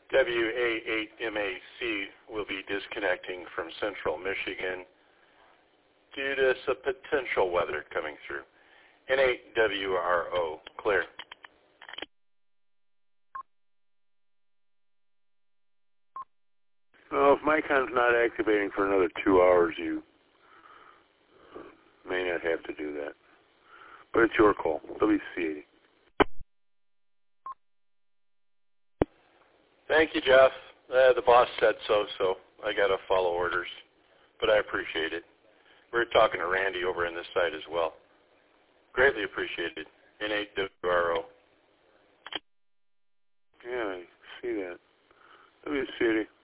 WA8MAC will be disconnecting from central Michigan due to some potential weather coming through. N8WRO, clear. Well, if MICON's not activating for another 2 hours, you may not have to do that. But it's your call. WC80. Thank you, Jeff. The boss said so, so I got to follow orders. But I appreciate it. We're talking to Randy over on this side as well. Greatly appreciated. N8WRO. Yeah, I see that. WC80.